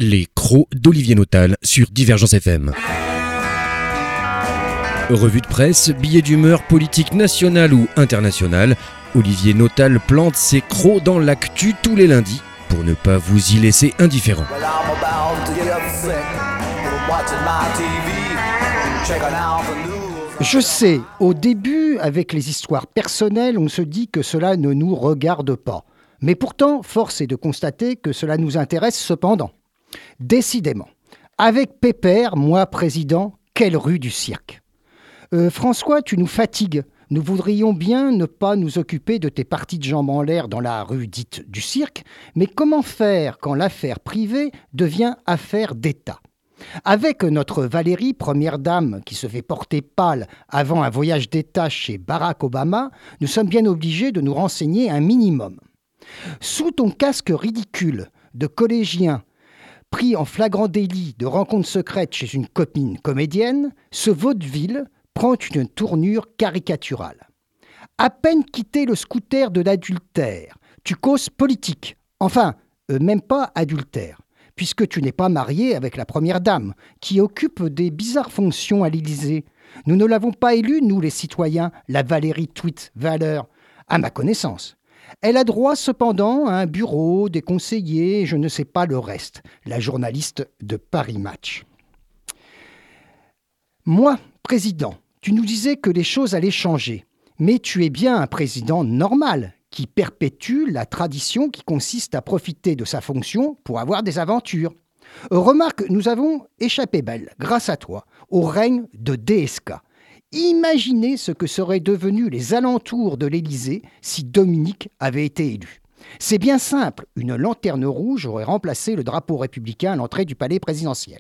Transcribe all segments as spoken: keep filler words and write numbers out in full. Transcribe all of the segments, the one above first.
Les crocs d'Olivier Notal sur Divergence F M. Revue de presse, billets d'humeur politique nationale ou internationale, Olivier Notal plante ses crocs dans l'actu tous les lundis pour ne pas vous y laisser indifférent. Je sais, au début, avec les histoires personnelles, on se dit que cela ne nous regarde pas. Mais pourtant, force est de constater que cela nous intéresse cependant. Décidément. Avec Pépère, moi président, quelle rue du cirque. Euh, François, tu nous fatigues. Nous voudrions bien ne pas nous occuper de tes parties de jambes en l'air dans la rue dite du cirque, mais comment faire quand l'affaire privée devient affaire d'État ? Avec notre Valérie, première dame, qui se fait porter pâle avant un voyage d'État chez Barack Obama, nous sommes bien obligés de nous renseigner un minimum. Sous ton casque ridicule de collégien, pris en flagrant délit de rencontre secrète chez une copine comédienne, ce vaudeville prend une tournure caricaturale. À peine quitté le scooter de l'adultère, tu causes politique. Enfin, euh, même pas adultère, puisque tu n'es pas marié avec la première dame, qui occupe des bizarres fonctions à l'Élysée. Nous ne l'avons pas élue, nous les citoyens, la Valérie Tweet Valeur, à ma connaissance. Elle a droit cependant à un bureau, des conseillers, je ne sais pas le reste, la journaliste de Paris Match. Moi, président, tu nous disais que les choses allaient changer, mais tu es bien un président normal, qui perpétue la tradition qui consiste à profiter de sa fonction pour avoir des aventures. Remarque, nous avons échappé belle, grâce à toi, au règne de D S K. Imaginez ce que seraient devenus les alentours de l'Élysée si Dominique avait été élu. C'est bien simple, une lanterne rouge aurait remplacé le drapeau républicain à l'entrée du palais présidentiel.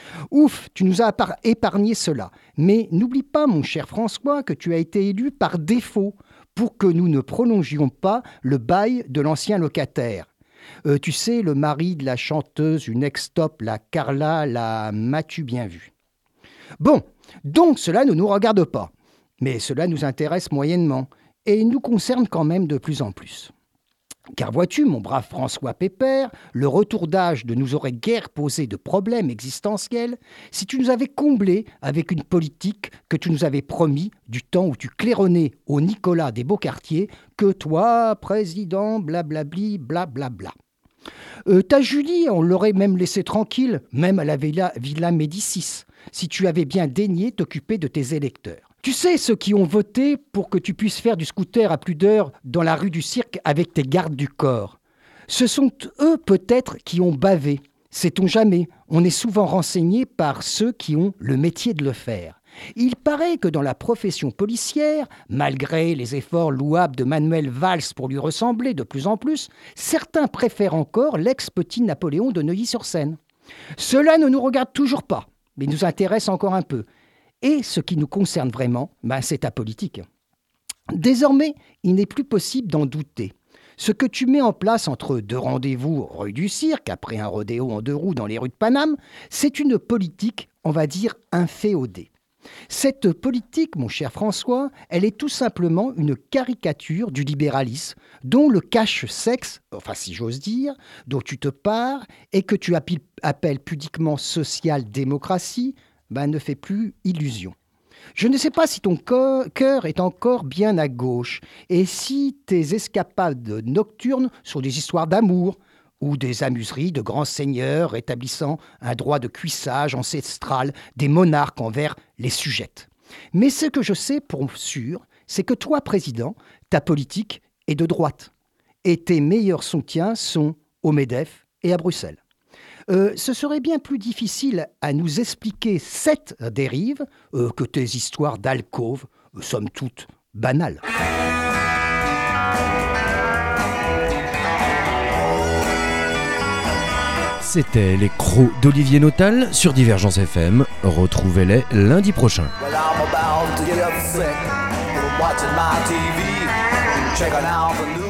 Ouf, tu nous as épargné cela, mais n'oublie pas, mon cher François, que tu as été élu par défaut pour que nous ne prolongions pas le bail de l'ancien locataire. Euh, tu sais, le mari de la chanteuse, une ex-top, la Carla, la m'as-tu bien vu ? Bon, donc cela ne nous regarde pas, mais cela nous intéresse moyennement et nous concerne quand même de plus en plus. Car vois-tu, mon brave François Pépère, le retour d'âge ne nous aurait guère posé de problème existentiel si tu nous avais comblés avec une politique que tu nous avais promis du temps où tu claironnais au Nicolas des Beaux-Quartiers que toi, président, blablabli, blablabla. Euh, ta Julie, on l'aurait même laissé tranquille, même à la Villa, Villa Médicis, si tu avais bien daigné t'occuper de tes électeurs. Tu sais, ceux qui ont voté pour que tu puisses faire du scooter à plus d'heures dans la rue du cirque avec tes gardes du corps. Ce sont eux peut-être qui ont bavé. Sait-on jamais, on est souvent renseigné par ceux qui ont le métier de le faire. Il paraît que dans la profession policière, malgré les efforts louables de Manuel Valls pour lui ressembler de plus en plus, certains préfèrent encore l'ex-petit Napoléon de Neuilly-sur-Seine. Cela ne nous regarde toujours pas, mais nous intéresse encore un peu. Et ce qui nous concerne vraiment, ben c'est ta politique. Désormais, il n'est plus possible d'en douter. Ce que tu mets en place entre deux rendez-vous rue du Cirque, après un rodéo en deux roues dans les rues de Paname, c'est une politique, on va dire, inféodée. Cette politique, mon cher François, elle est tout simplement une caricature du libéralisme, dont le cache-sexe, enfin si j'ose dire, dont tu te pares et que tu appelles pudiquement social-démocratie, ben, ne fait plus illusion. Je ne sais pas si ton cœur est encore bien à gauche et si tes escapades nocturnes sont des histoires d'amour ou des amuseries de grands seigneurs établissant un droit de cuissage ancestral des monarques envers les sujettes. Mais ce que je sais pour sûr, c'est que toi, président, ta politique est de droite et tes meilleurs soutiens sont au MEDEF et à Bruxelles. Euh, ce serait bien plus difficile à nous expliquer cette dérive euh, que tes histoires d'alcôve, euh, somme toute banales. C'était les crocs d'Olivier Notal sur Divergence F M. Retrouvez-les lundi prochain. Well, I'm about to get upset. Watching my T V, checking out the news.